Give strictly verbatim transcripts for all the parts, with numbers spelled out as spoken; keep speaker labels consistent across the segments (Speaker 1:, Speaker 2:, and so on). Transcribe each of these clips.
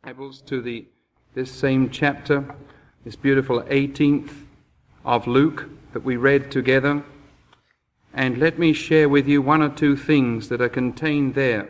Speaker 1: Bibles to the this same chapter, this beautiful eighteenth of Luke that we read together. And let me share with you one or two things that are contained there.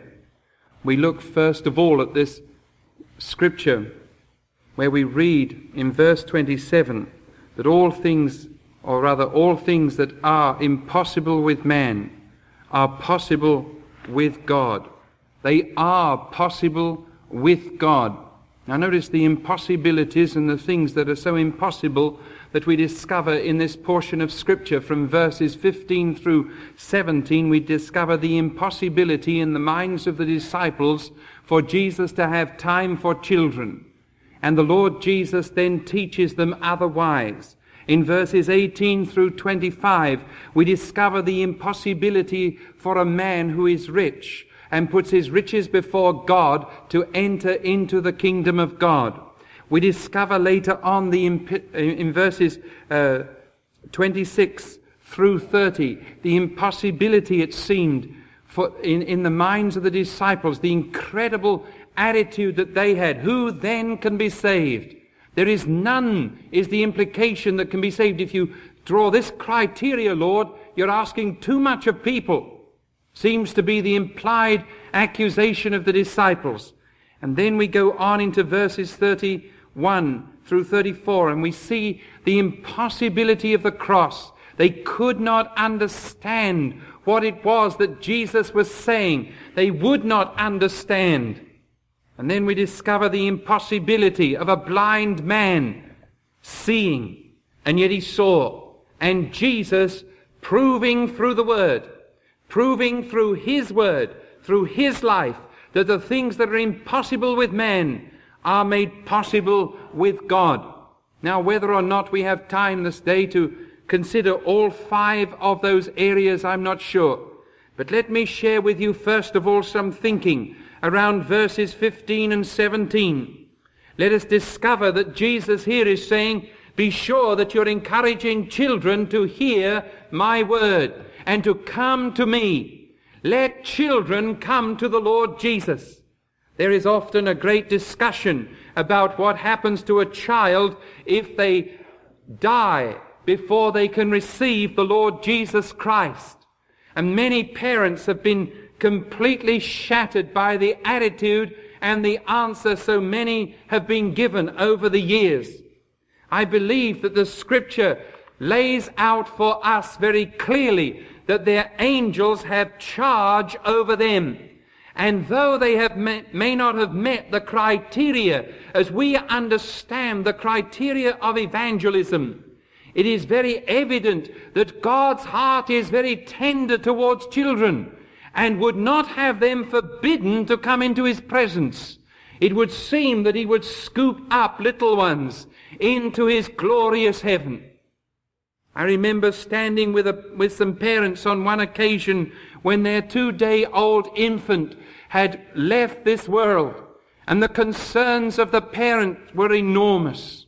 Speaker 1: We look first of all at this scripture where we read in verse twenty-seven that all things, or rather all things that are impossible with man, are possible with God. They are possible with God. Now notice the impossibilities and the things that are so impossible that we discover in this portion of Scripture. From verses fifteen through seventeen, we discover the impossibility in the minds of the disciples for Jesus to have time for children. And the Lord Jesus then teaches them otherwise. In verses eighteen through twenty-five, we discover the impossibility for a man who is rich and puts his riches before God to enter into the kingdom of God. We discover later on the imp- in verses uh, twenty-six through thirty, the impossibility, it seemed, for in, in the minds of the disciples, the incredible attitude that they had. Who then can be saved? There is none, is the implication, that can be saved. If you draw this criteria, Lord, you're asking too much of people. Seems to be the implied accusation of the disciples. And then we go on into verses thirty-one through thirty-four, and we see the impossibility of the cross. They could not understand what it was that Jesus was saying. They would not understand. And then we discover the impossibility of a blind man seeing, and yet he saw. And Jesus proving through the Word, proving through His Word, through His life, that the things that are impossible with man are made possible with God. Now, whether or not we have time this day to consider all five of those areas, I'm not sure. But let me share with you first of all some thinking around verses fifteen and seventeen. Let us discover that Jesus here is saying, be sure that you're encouraging children to hear my word and to come to me. Let children come to the Lord Jesus. There is often a great discussion about what happens to a child if they die before they can receive the Lord Jesus Christ. And many parents have been completely shattered by the attitude and the answer so many have been given over the years. I believe that the Scripture lays out for us very clearly that their angels have charge over them. And though they have met, may not have met the criteria as we understand the criteria of evangelism, it is very evident that God's heart is very tender towards children and would not have them forbidden to come into His presence. It would seem that He would scoop up little ones into His glorious heaven. I remember standing with, a, with some parents on one occasion when their two-day-old infant had left this world, and the concerns of the parent were enormous.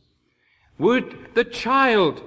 Speaker 1: Would the child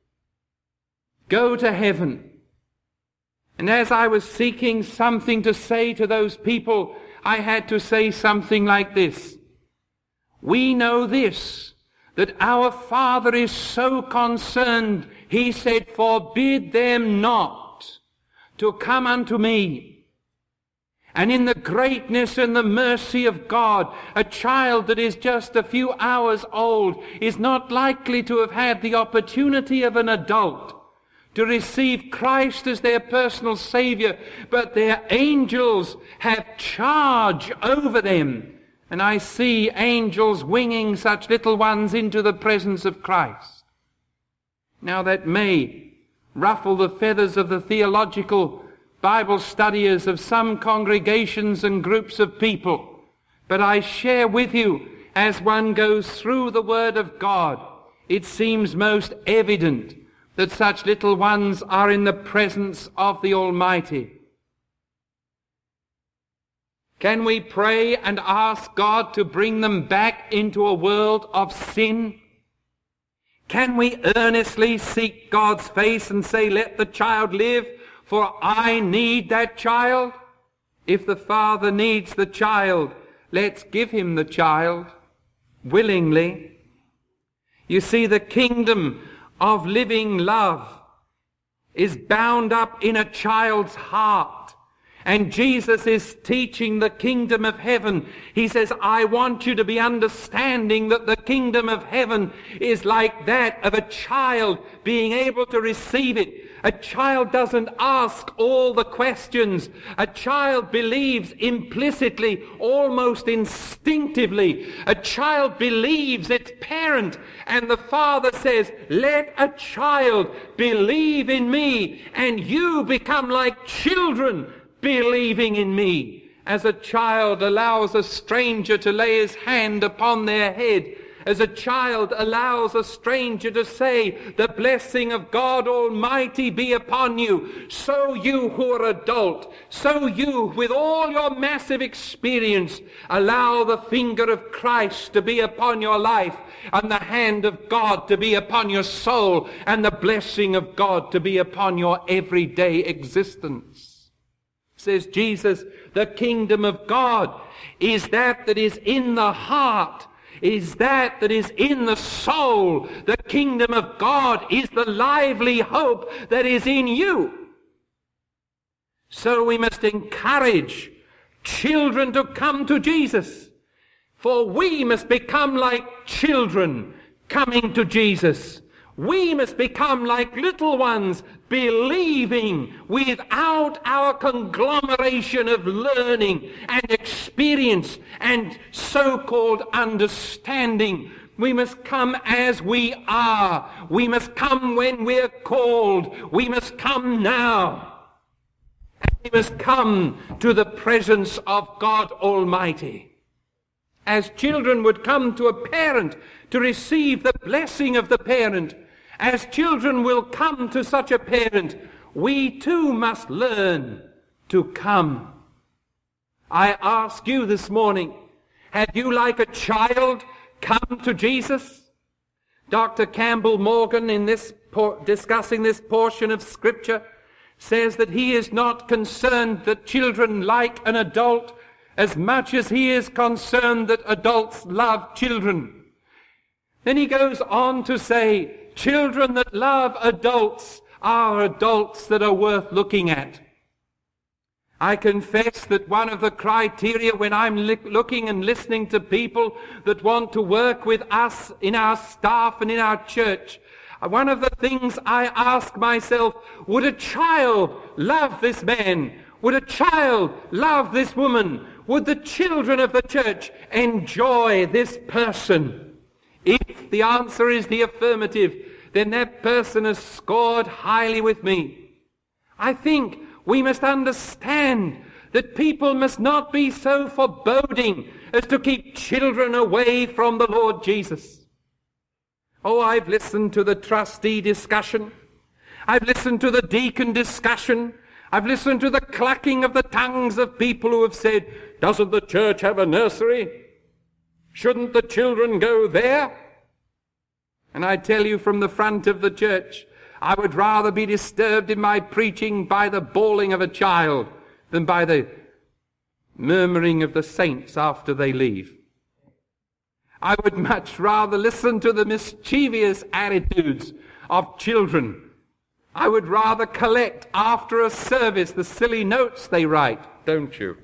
Speaker 1: go to heaven? And as I was seeking something to say to those people, I had to say something like this. We know this, that our Father is so concerned, He said, forbid them not to come unto me. And in the greatness and the mercy of God, a child that is just a few hours old is not likely to have had the opportunity of an adult to receive Christ as their personal Savior, but their angels have charge over them. And I see angels winging such little ones into the presence of Christ. Now that may ruffle the feathers of the theological Bible studiers of some congregations and groups of people, but I share with you, as one goes through the Word of God, it seems most evident that such little ones are in the presence of the Almighty. Can we pray and ask God to bring them back into a world of sin? Can we earnestly seek God's face and say, let the child live, for I need that child? If the Father needs the child, let's give Him the child. willingly. You see, the kingdom of living love is bound up in a child's heart. And Jesus is teaching the kingdom of heaven. He says, I want you to be understanding that the kingdom of heaven is like that of a child being able to receive it. A child doesn't ask all the questions. A child believes implicitly, almost instinctively. A child believes its parent. And the Father says, let a child believe in me, and you become like children believing in me. As a child allows a stranger to lay his hand upon their head, as a child allows a stranger to say, the blessing of God Almighty be upon you, so you who are adult, so you with all your massive experience, allow the finger of Christ to be upon your life, and the hand of God to be upon your soul, and the blessing of God to be upon your everyday existence. Says Jesus, the kingdom of God is that that is in the heart, is that that is in the soul. The kingdom of God is the lively hope that is in you. So we must encourage children to come to Jesus, for we must become like children coming to Jesus. We must become like little ones, believing without our conglomeration of learning and experience and so-called understanding. We must come as we are. We must come when we're called. We must come now. And we must come to the presence of God Almighty. As children would come to a parent to receive the blessing of the parent, as children will come to such a parent, we too must learn to come. I ask you this morning, have you like a child come to Jesus? Doctor Campbell Morgan, in this por- discussing this portion of Scripture, says that he is not concerned that children like an adult as much as he is concerned that adults love children. Then he goes on to say, children that love adults are adults that are worth looking at. I confess that one of the criteria when I'm li- looking and listening to people that want to work with us in our staff and in our church, one of the things I ask myself, would a child love this man? Would a child love this woman? Would the children of the church enjoy this person? If the answer is the affirmative, then that person has scored highly with me. I think we must understand that people must not be so foreboding as to keep children away from the Lord Jesus. Oh, I've listened to the trustee discussion. I've listened to the deacon discussion. I've listened to the clucking of the tongues of people who have said, doesn't the church have a nursery? Shouldn't the children go there? And I tell you from the front of the church, I would rather be disturbed in my preaching by the bawling of a child than by the murmuring of the saints after they leave. I would much rather listen to the mischievous attitudes of children. I would rather collect after a service the silly notes they write, don't you?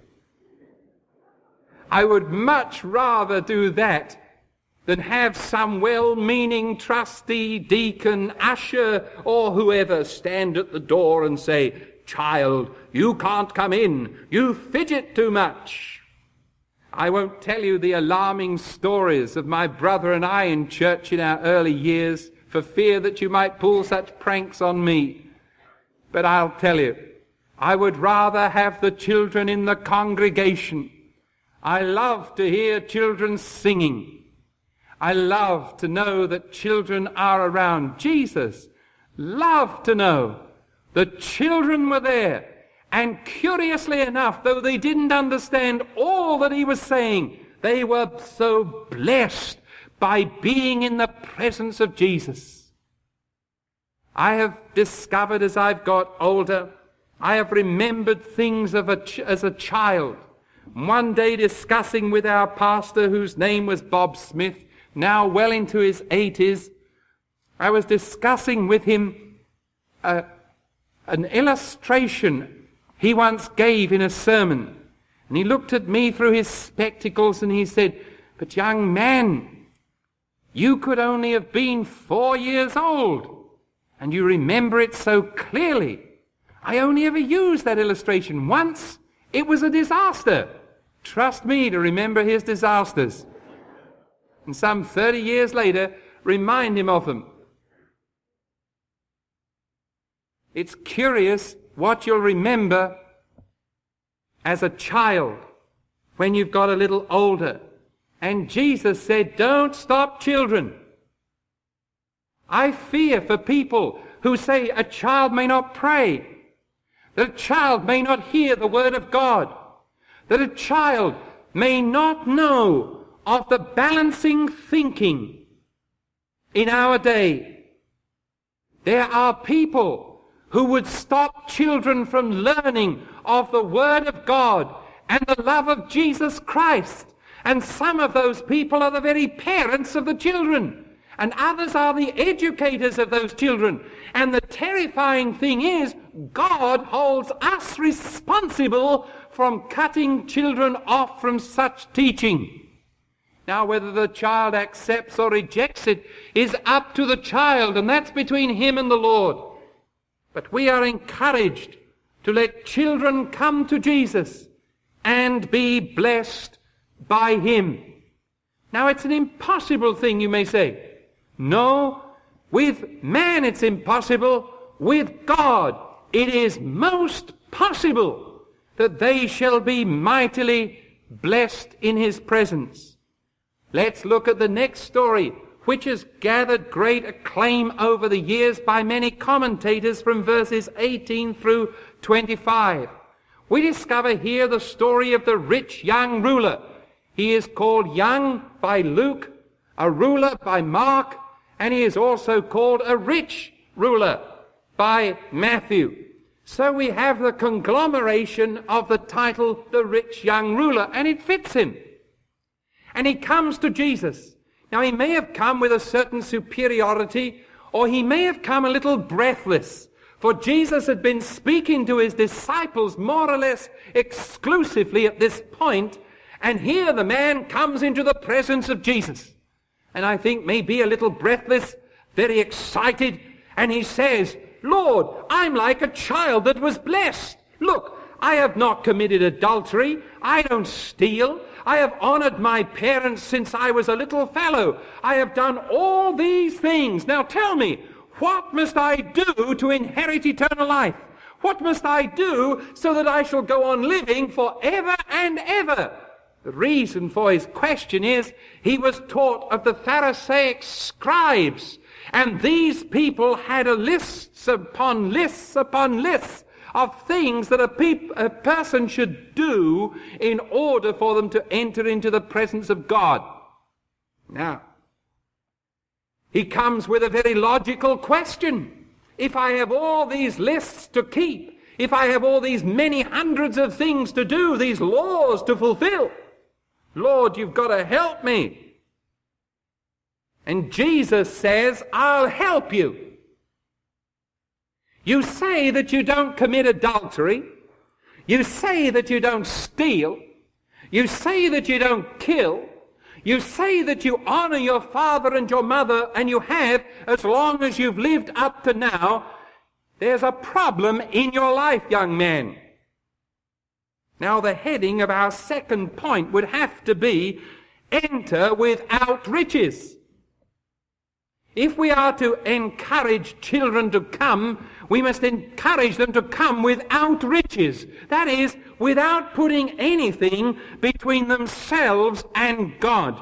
Speaker 1: I would much rather do that than have some well-meaning trustee, deacon, usher, or whoever stand at the door and say, child, you can't come in, you fidget too much. I won't tell you the alarming stories of my brother and I in church in our early years, for fear that you might pull such pranks on me. But I'll tell you, I would rather have the children in the congregation. I love to hear children singing. I love to know that children are around. Jesus loved to know that children were there. And curiously enough, though they didn't understand all that he was saying, they were so blessed by being in the presence of Jesus. I have discovered as I've got older, I have remembered things of a ch- as a child. One day discussing with our pastor, whose name was Bob Smith, now well into his eighties, I was discussing with him uh, an illustration he once gave in a sermon. And he looked at me through his spectacles and he said, "But young man, you could only have been four years old, and you remember it so clearly. I only ever used that illustration once. It was a disaster." Trust me to remember his disasters. And some thirty years later, remind him of them. It's curious what you'll remember as a child when you've got a little older. And Jesus said, don't stop children. I fear for people who say a child may not pray, that a child may not hear the word of God, that a child may not know of the balancing thinking in our day. There are people who would stop children from learning of the Word of God and the love of Jesus Christ. And some of those people are the very parents of the children, and others are the educators of those children. And the terrifying thing is, God holds us responsible from cutting children off from such teaching. Now, whether the child accepts or rejects it is up to the child, and that's between him and the Lord. But we are encouraged to let children come to Jesus and be blessed by him. Now, it's an impossible thing, you may say. No, with man it's impossible. With God it is most possible that they shall be mightily blessed in his presence. Let's look at the next story, which has gathered great acclaim over the years by many commentators from verses eighteen through twenty-five. We discover here the story of the rich young ruler. He is called young by Luke, a ruler by Mark, and he is also called a rich ruler by Matthew. So we have the conglomeration of the title, the rich young ruler, and it fits him. And he comes to Jesus. Now, he may have come with a certain superiority, or he may have come a little breathless, for Jesus had been speaking to his disciples more or less exclusively at this point, and here the man comes into the presence of Jesus. And I think maybe a little breathless, very excited, and he says, "Lord, I'm like a child that was blessed. Look, I have not committed adultery. I don't steal. I have honored my parents since I was a little fellow. I have done all these things. Now tell me, what must I do to inherit eternal life? What must I do so that I shall go on living forever and ever?" The reason for his question is he was taught of the Pharisaic scribes, and these people had a lists upon lists upon lists of things that a, peop- a person should do in order for them to enter into the presence of God. Now, he comes with a very logical question. If I have all these lists to keep, if I have all these many hundreds of things to do, these laws to fulfill, Lord, you've got to help me. And Jesus says, I'll help you. You say that you don't commit adultery. You say that you don't steal. You say that you don't kill. You say that you honor your father and your mother, and you have as long as you've lived up to now. There's a problem in your life, young man. Now, the heading of our second point would have to be, enter without riches. If we are to encourage children to come, we must encourage them to come without riches. That is, without putting anything between themselves and God.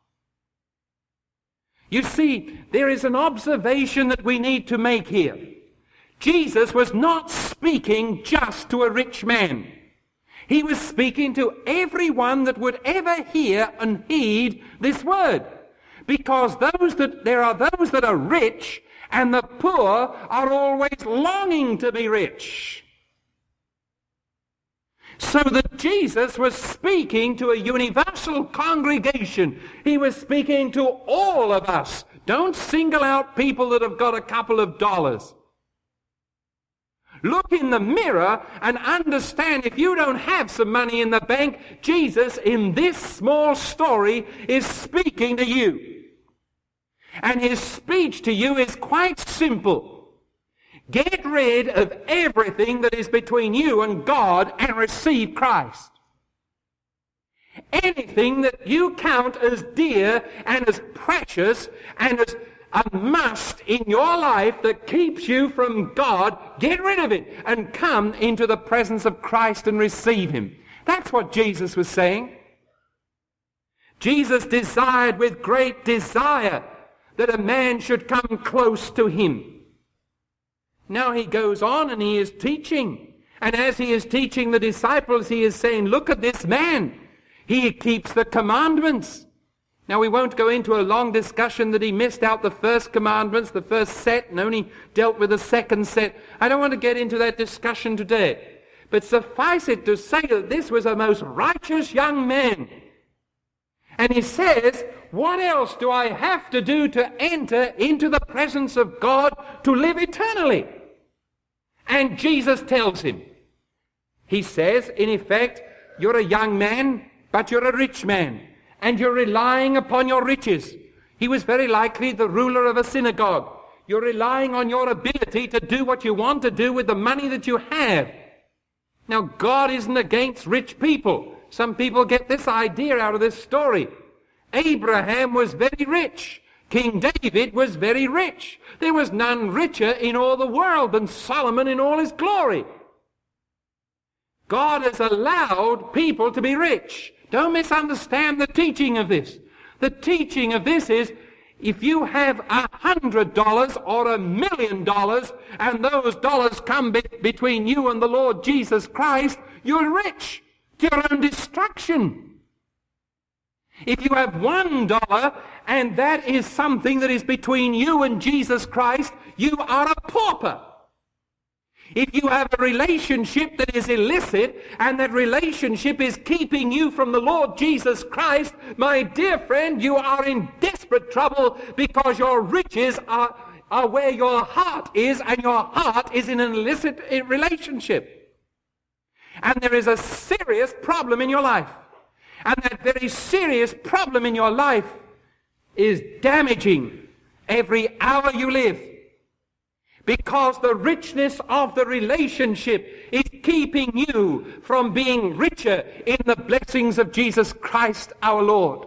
Speaker 1: You see, there is an observation that we need to make here. Jesus was not speaking just to a rich man. He was speaking to everyone that would ever hear and heed this word. Because those that there are those that are rich, and the poor are always longing to be rich. So that Jesus was speaking to a universal congregation. He was speaking to all of us. Don't single out people that have got a couple of dollars. Look in the mirror and understand, if you don't have some money in the bank, Jesus in this small story is speaking to you. And his speech to you is quite simple. Get rid of everything that is between you and God and receive Christ. Anything that you count as dear and as precious and as a must in your life that keeps you from God, get rid of it and come into the presence of Christ and receive him. That's what Jesus was saying. Jesus desired with great desire that a man should come close to him. Now he goes on and he is teaching. And as he is teaching the disciples, he is saying, look at this man. He keeps the commandments. Now we won't go into a long discussion that he missed out the first commandments, the first set, and only dealt with the second set. I don't want to get into that discussion today. But suffice it to say that this was a most righteous young man. And he says, what else do I have to do to enter into the presence of God to live eternally? And Jesus tells him. He says, in effect, you're a young man, but you're a rich man, and you're relying upon your riches. He was very likely the ruler of a synagogue. You're relying on your ability to do what you want to do with the money that you have. Now, God isn't against rich people. Some people get this idea out of this story. Abraham was very rich. King David was very rich. There was none richer in all the world than Solomon in all his glory. God has allowed people to be rich. Don't misunderstand the teaching of this. The teaching of this is, if you have a hundred dollars or a million dollars, and those dollars come be- between you and the Lord Jesus Christ, you're rich to your own destruction. If you have one dollar, and that is something that is between you and Jesus Christ, you are a pauper. If you have a relationship that is illicit, and that relationship is keeping you from the Lord Jesus Christ, my dear friend, you are in desperate trouble, because your riches are, are where your heart is, and your heart is in an illicit relationship. And there is a serious problem in your life. And that very serious problem in your life is damaging every hour you live. Because the richness of the relationship is keeping you from being richer in the blessings of Jesus Christ our Lord.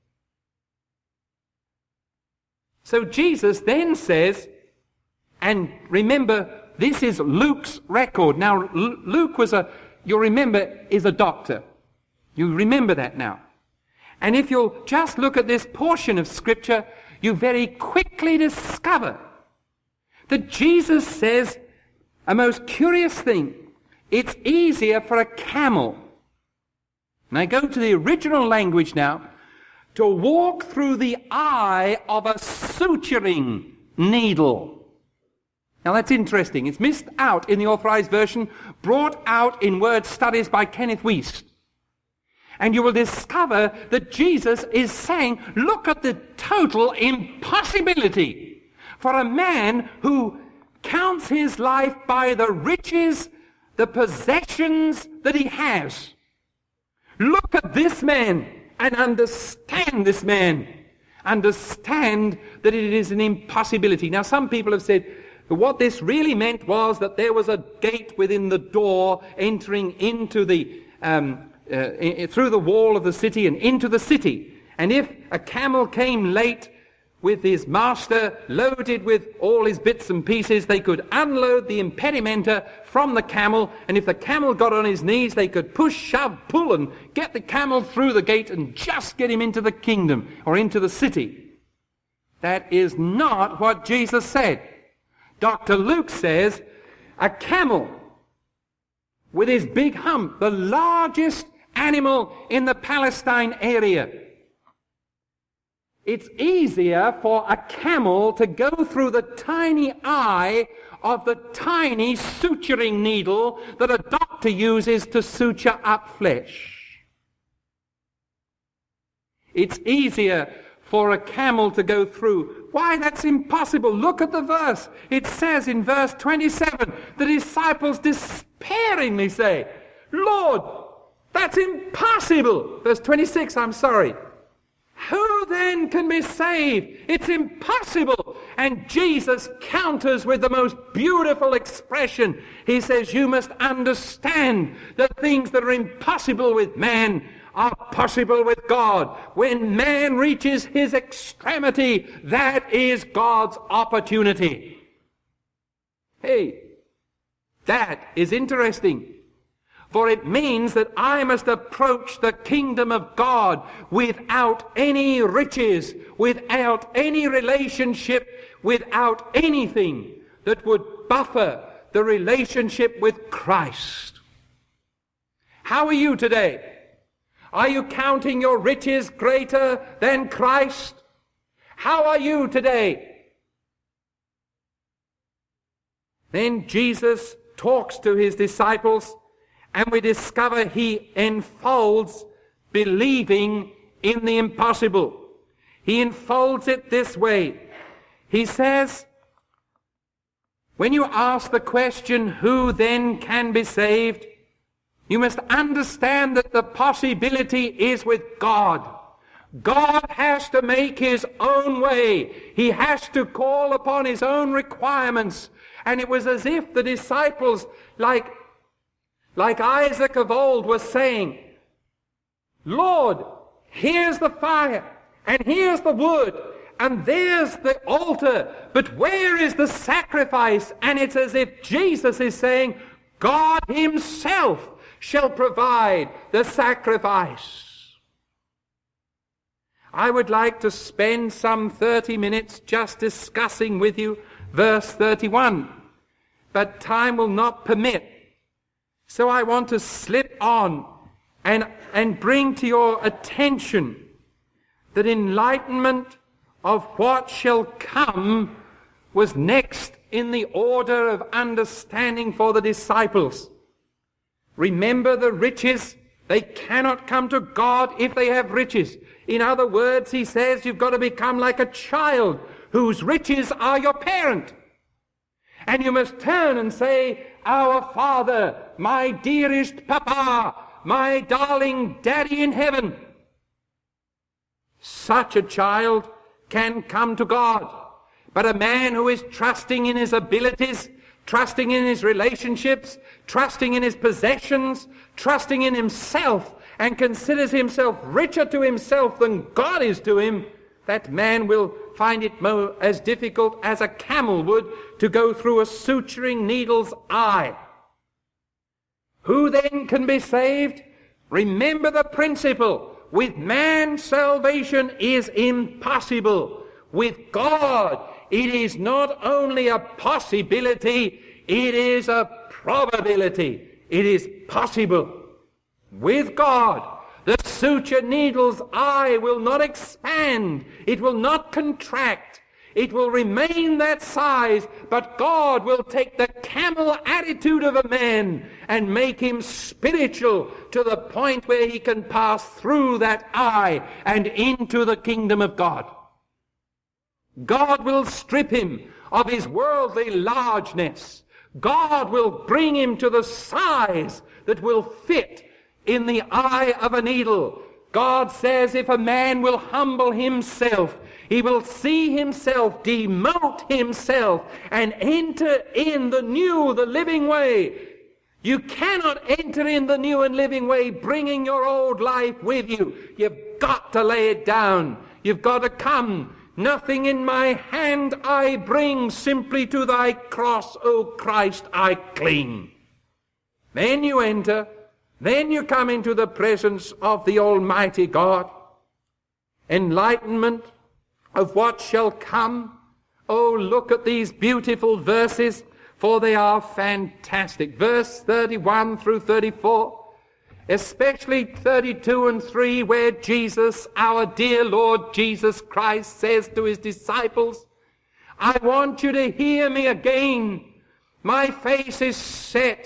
Speaker 1: So Jesus then says, and remember, this is Luke's record. Now, Luke was a, you'll remember, is a doctor. You remember that now. And if you'll just look at this portion of Scripture, you very quickly discover that Jesus says a most curious thing. It's easier for a camel, and I go to the original language now, to walk through the eye of a suturing needle. Now that's interesting. It's missed out in the Authorized Version, brought out in word studies by Kenneth Wuest. And you will discover that Jesus is saying, look at the total impossibility for a man who counts his life by the riches, the possessions that he has. Look at this man and understand this man. Understand that it is an impossibility. Now, some people have said that what this really meant was that there was a gate within the door entering into the um, Uh, through the wall of the city and into the city. And if a camel came late with his master loaded with all his bits and pieces, they could unload the impedimenta from the camel, and if the camel got on his knees, they could push, shove, pull, and get the camel through the gate and just get him into the kingdom or into the city. That is not what Jesus said. Doctor Luke says a camel with his big hump, the largest animal in the Palestine area. It's easier for a camel to go through the tiny eye of the tiny suturing needle that a doctor not to use is to suture up flesh. It's easier for a camel to go through. Why? That's impossible. Look at the verse. It says in verse twenty-seven, the disciples despairingly say, Lord, that's impossible. Verse twenty-six, I'm sorry. Who then can be saved? It's impossible. And Jesus counters with the most beautiful expression. He says, you must understand that things that are impossible with man are possible with God. When man reaches his extremity, that is God's opportunity. Hey, that is interesting. For it means that I must approach the kingdom of God without any riches, without any relationship, without anything that would buffer the relationship with Christ. How are you today? Are you counting your riches greater than Christ? How are you today? Then Jesus talks to his disciples, and we discover he enfolds believing in the impossible. He enfolds it this way. He says, when you ask the question, who then can be saved? You must understand that the possibility is with God. God has to make his own way. He has to call upon his own requirements. And it was as if the disciples, like, like Isaac of old, was saying, Lord, here's the fire, and here's the wood, and there's the altar, but where is the sacrifice? And it's as if Jesus is saying, God himself shall provide the sacrifice. I would like to spend some thirty minutes just discussing with you verse thirty-one, but time will not permit. So I want to slip on and, and bring to your attention that enlightenment of what shall come was next in the order of understanding for the disciples. Remember the riches. They cannot come to God if they have riches. In other words, he says you've got to become like a child whose riches are your parent. And you must turn and say, Our Father, my dearest Papa, my darling Daddy in heaven. Such a child can come to God. But a man who is trusting in his abilities, trusting in his relationships, trusting in his possessions, trusting in himself, and considers himself richer to himself than God is to him, that man will find it more as difficult as a camel would to go through a suturing needle's eye. Who then can be saved? Remember the principle. With man, salvation is impossible. With God, it is not only a possibility, it is a probability. It is possible. With God, the suture needle's eye will not expand. It will not contract. It will remain that size, but God will take the camel attitude of a man and make him spiritual to the point where he can pass through that eye and into the kingdom of God. God will strip him of his worldly largeness. God will bring him to the size that will fit in the eye of a needle. God says if a man will humble himself, he will see himself, demote himself, and enter in the new, the living way. You cannot enter in the new and living way bringing your old life with you. You've got to lay it down. You've got to come. Nothing in my hand I bring, simply to thy cross, O Christ, I cling. Then you enter. Then you come into the presence of the Almighty God. Enlightenment of what shall come. Oh, look at these beautiful verses, for they are fantastic. Verse thirty-one through thirty-four, especially thirty-two and three, where Jesus, our dear Lord Jesus Christ, says to his disciples, I want you to hear me again. My face is set.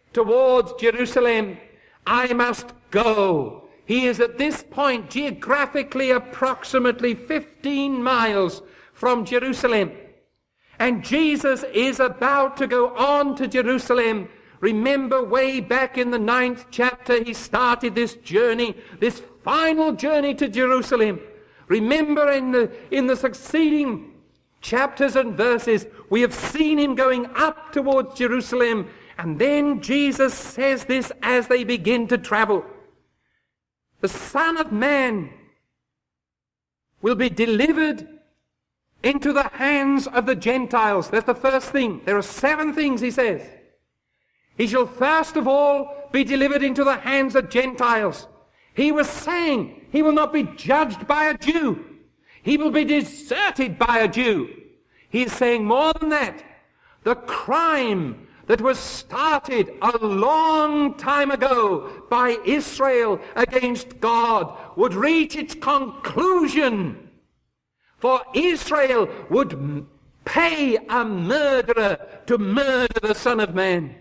Speaker 2: towards Jerusalem. I must go. He is at this point geographically approximately fifteen miles from Jerusalem. And Jesus is about to go on to Jerusalem. Remember, way back in the ninth chapter, he started this journey, this final journey to Jerusalem. Remember, in the, in the succeeding chapters and verses, we have seen him going up towards Jerusalem. And then Jesus says this as they begin to travel. The Son of Man will be delivered into the hands of the Gentiles. That's the first thing. There are seven things, he says. He shall first of all be delivered into the hands of Gentiles. He was saying he will not be judged by a Jew. He will be deserted by a Jew. He is saying more than that. The crime that was started a long time ago by Israel against God would reach its conclusion. For Israel would pay a murderer to murder the Son of Man.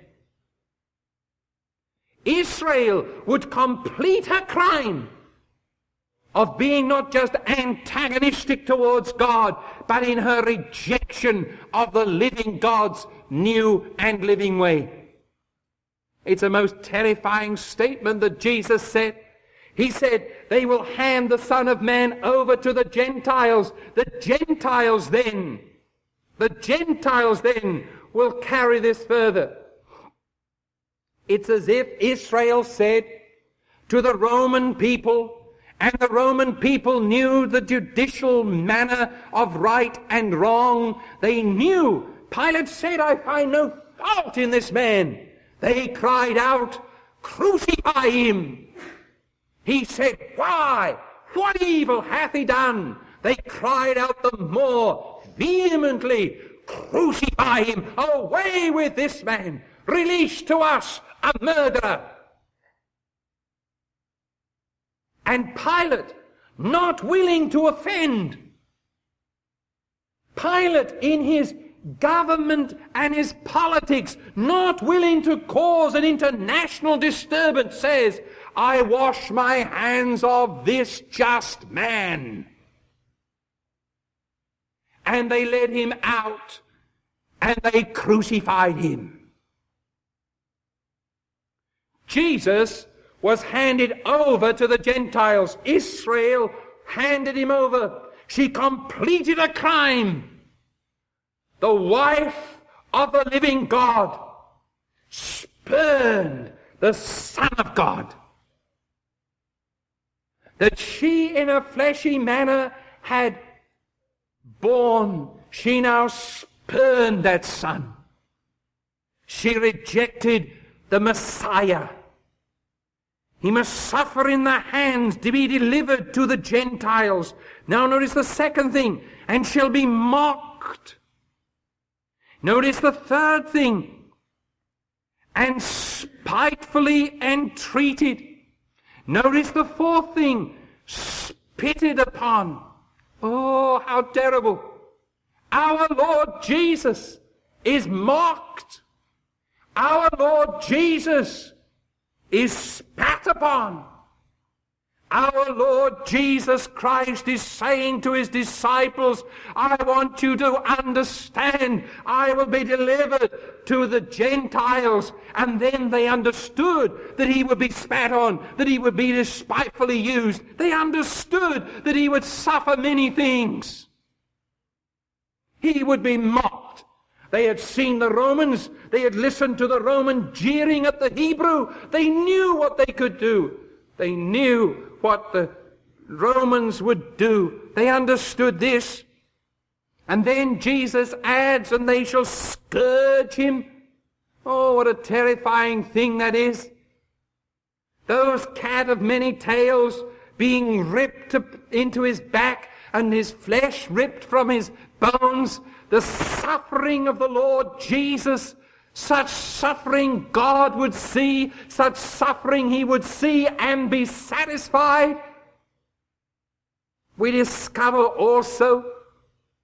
Speaker 2: Israel would complete her crime of being not just antagonistic towards God, but in her rejection of the living God's new and living way. It's a most terrifying statement that Jesus said. He said, they will hand the Son of Man over to the Gentiles. The Gentiles then, the Gentiles then will carry this further. It's as if Israel said to the Roman people, and the Roman people knew the judicial manner of right and wrong. They knew. Pilate said, I find no fault in this man. They cried out, crucify him. He said, why? What evil hath he done? They cried out the more vehemently, crucify him. Away with this man. Release to us a murderer. And Pilate, not willing to offend, Pilate in his government and his politics, not willing to cause an international disturbance, says, I wash my hands of this just man. And they led him out and they crucified him. Jesus was handed over to the Gentiles. Israel handed him over. She completed a crime. The wife of the living God spurned the Son of God. That she in a fleshy manner had born, she now spurned that Son. She rejected the Messiah. He must suffer in the hands to be delivered to the Gentiles. Now notice the second thing, and shall be mocked. Notice the third thing, and spitefully entreated. Notice the fourth thing, spitted upon. Oh, how terrible. Our Lord Jesus is mocked. Our Lord Jesus is spat upon. Our Lord Jesus Christ is saying to his disciples, I want you to understand, I will be delivered to the Gentiles. And then they understood that he would be spat on, that he would be despitefully used. They understood that he would suffer many things. He would be mocked. They had seen the Romans. They had listened to the Roman jeering at the Hebrew. They knew what they could do. They knew what the Romans would do. They understood this. And then Jesus adds, and they shall scourge him. Oh, what a terrifying thing that is. Those cat of many tails being ripped into his back and his flesh ripped from his bones. The suffering of the Lord Jesus, such suffering God would see, such suffering he would see and be satisfied. We discover also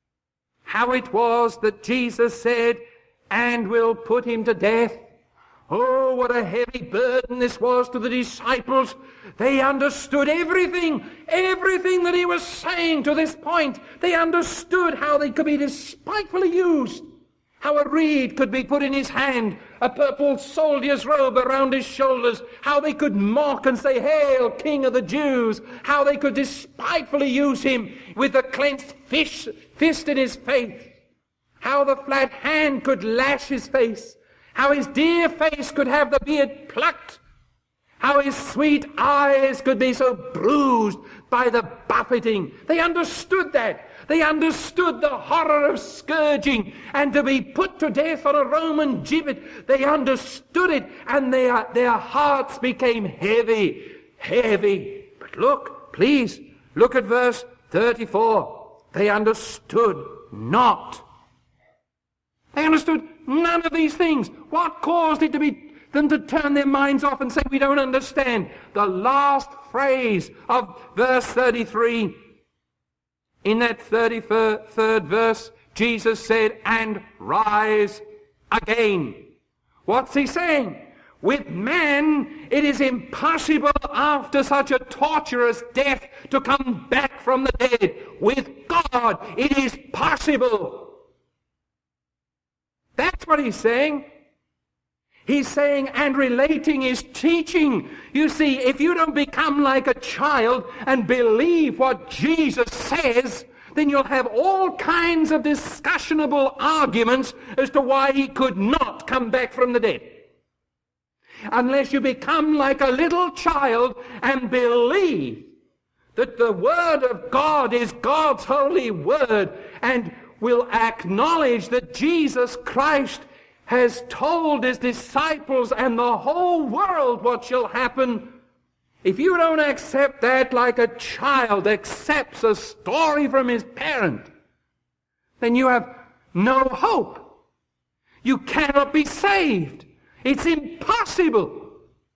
Speaker 2: how it was that Jesus said, and will put him to death. Oh, what a heavy burden this was to the disciples. They understood everything, everything that he was saying to this point. They understood how they could be despitefully used, how a reed could be put in his hand, a purple soldier's robe around his shoulders, how they could mock and say, "Hail, King of the Jews," how they could despitefully use him with the clenched fish, fist in his face, how the flat hand could lash his face, how his dear face could have the beard plucked, how his sweet eyes could be so bruised by the buffeting. They understood that. They understood the horror of scourging and to be put to death on a Roman gibbet. They understood it, and their, their hearts became heavy, heavy. But look, please, look at verse thirty-four. They understood not. They understood none of these things. What caused it to be them to turn their minds off and say, "We don't understand"? The last phrase of verse thirty-three. In that thirty-third verse, Jesus said, "And rise again." What's he saying? With man, it is impossible after such a torturous death to come back from the dead. With God, it is possible. That's what he's saying. He's saying and relating his teaching. You see, if you don't become like a child and believe what Jesus says, then you'll have all kinds of discussionable arguments as to why he could not come back from the dead. Unless you become like a little child and believe that the Word of God is God's holy Word, and will acknowledge that Jesus Christ has told his disciples and the whole world what shall happen. If you don't accept that like a child accepts a story from his parent, then you have no hope. You cannot be saved. It's impossible.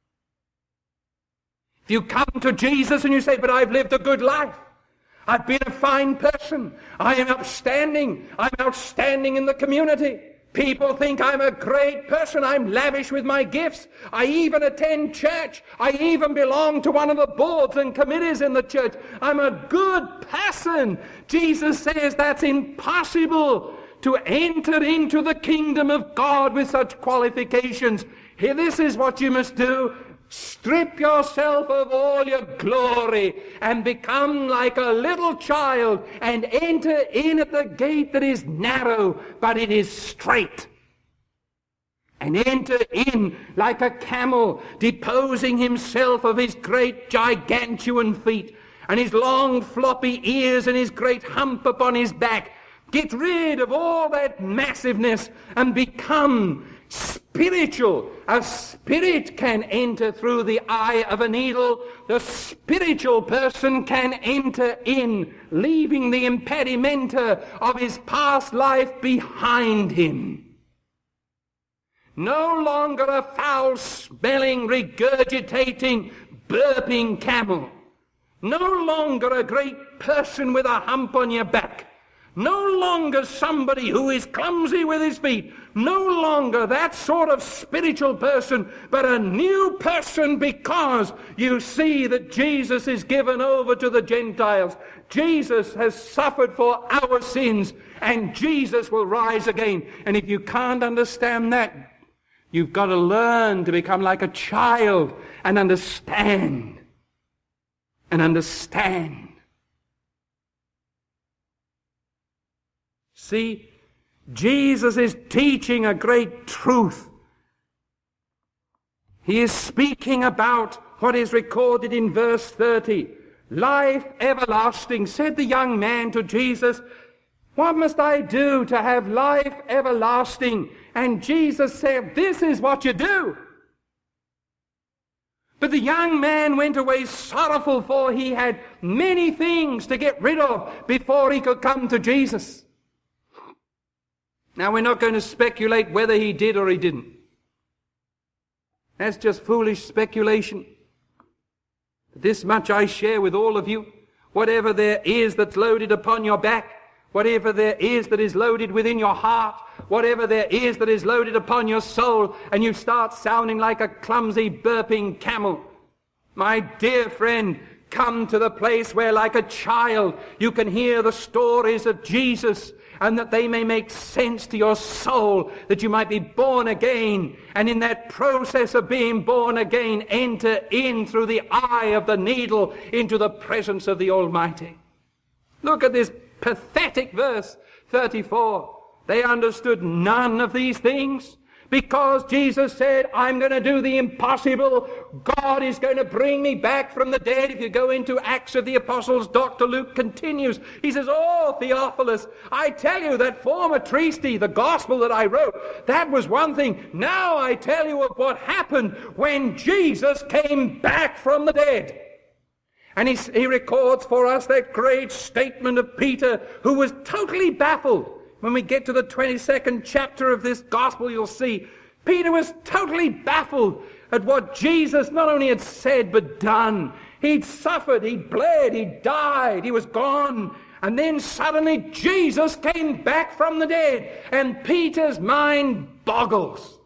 Speaker 2: If you come to Jesus and you say, "But I've lived a good life. I've been a fine person. I am upstanding. I'm outstanding in the community. People think I'm a great person. I'm lavish with my gifts. I even attend church. I even belong to one of the boards and committees in the church. I'm a good person." Jesus says that's impossible to enter into the kingdom of God with such qualifications. Here, this is what you must do. Strip yourself of all your glory and become like a little child and enter in at the gate that is narrow, but it is straight. And enter in like a camel, deposing himself of his great gigantuan feet and his long floppy ears and his great hump upon his back. Get rid of all that massiveness and become spiritual. A spirit can enter through the eye of a needle. The spiritual person can enter in, leaving the impedimenta of his past life behind him. No longer a foul-smelling, regurgitating, burping camel. No longer a great person with a hump on your back. No longer somebody who is clumsy with his feet. No longer that sort of spiritual person, but a new person, because you see that Jesus is given over to the Gentiles. Jesus has suffered for our sins, and Jesus will rise again. And if you can't understand that, you've got to learn to become like a child and understand. And understand. See, Jesus is teaching a great truth. He is speaking about what is recorded in verse thirty. Life everlasting. Said the young man to Jesus, "What must I do to have life everlasting?" And Jesus said, "This is what you do." But the young man went away sorrowful, for he had many things to get rid of before he could come to Jesus. Now, we're not going to speculate whether he did or he didn't. That's just foolish speculation. This much I share with all of you. Whatever there is that's loaded upon your back, whatever there is that is loaded within your heart, whatever there is that is loaded upon your soul, and you start sounding like a clumsy burping camel. My dear friend, come to the place where, like a child, you can hear the stories of Jesus, and that they may make sense to your soul, that you might be born again, and in that process of being born again, enter in through the eye of the needle into the presence of the Almighty. Look at this pathetic verse thirty-four. They understood none of these things. Because Jesus said, I'm going to do the impossible. God is going to bring me back from the dead. If you go into Acts of the Apostles, Doctor Luke continues. He says, oh, Theophilus, I tell you that former treatise, the gospel that I wrote, that was one thing. Now I tell you of what happened when Jesus came back from the dead. And he, he records for us that great statement of Peter, who was totally baffled. When we get to the twenty-second chapter of this gospel, you'll see Peter was totally baffled at what Jesus not only had said but done. He'd suffered, he'd bled, he'd died, he was gone. And then suddenly Jesus came back from the dead, and Peter's mind boggles.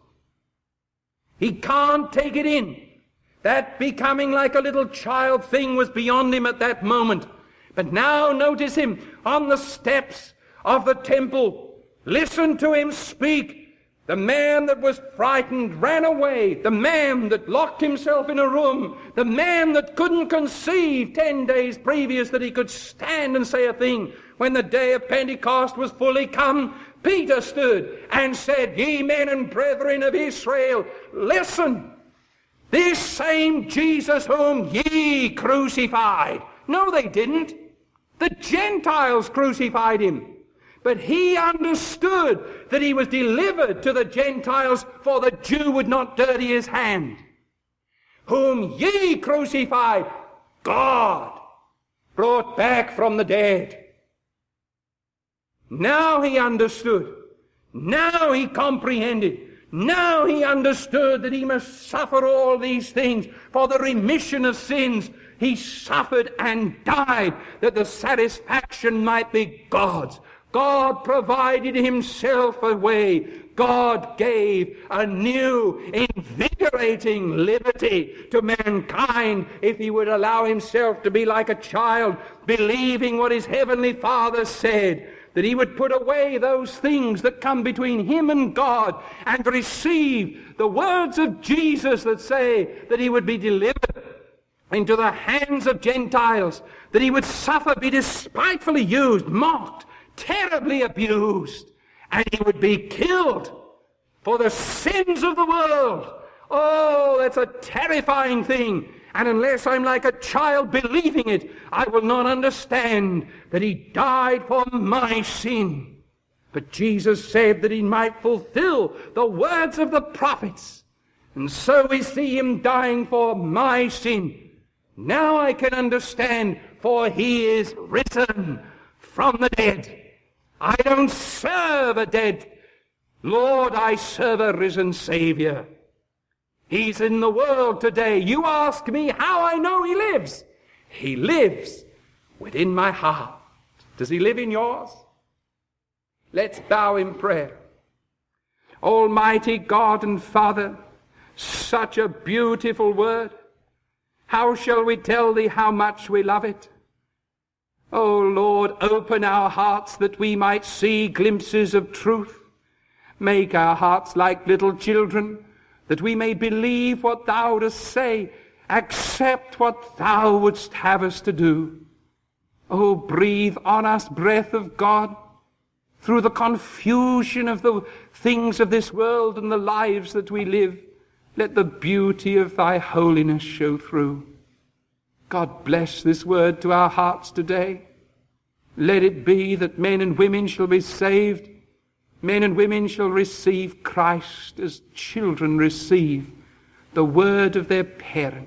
Speaker 2: He can't take it in. That becoming like a little child thing was beyond him at that moment. But now notice him on the steps of the temple. Listen to him speak. The man that was frightened ran away. The man that locked himself in a room. The man that couldn't conceive ten days previous that he could stand and say a thing. When the day of Pentecost was fully come, Peter stood and said, Ye men and brethren of Israel, listen. This same Jesus whom ye crucified. No, they didn't. The Gentiles crucified him. But he understood that he was delivered to the Gentiles, for the Jew would not dirty his hand. Whom ye crucified, God brought back from the dead. Now he understood. Now he comprehended. Now he understood that he must suffer all these things for the remission of sins. He suffered and died that the satisfaction might be God's. God provided himself a way. God gave a new, invigorating liberty to mankind if he would allow himself to be like a child, believing what his heavenly Father said, that he would put away those things that come between him and God and receive the words of Jesus that say that he would be delivered into the hands of Gentiles, that he would suffer, be despitefully used, mocked, terribly abused, and he would be killed for the sins of the world. Oh, that's a terrifying thing. And unless I'm like a child believing it, I will not understand that he died for my sin. But Jesus said that he might fulfill the words of the prophets. And so we see him dying for my sin. Now I can understand, for he is risen from the dead. I don't serve a dead Lord, I serve a risen Savior. He's in the world today. You ask me how I know he lives. He lives within my heart. Does he live in yours? Let's bow in prayer. Almighty God and Father, such a beautiful word. How shall we tell thee how much we love it? O Lord, open our hearts that we might see glimpses of truth. Make our hearts like little children, that we may believe what thou dost say, accept what thou wouldst have us to do. O breathe on us breath of God, through the confusion of the things of this world and the lives that we live. Let the beauty of thy holiness show through. God bless this word to our hearts today. Let it be that men and women shall be saved. Men and women shall receive Christ as children receive the word of their parent.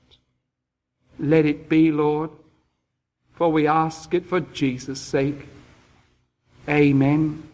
Speaker 2: Let it be, Lord, for we ask it for Jesus' sake. Amen.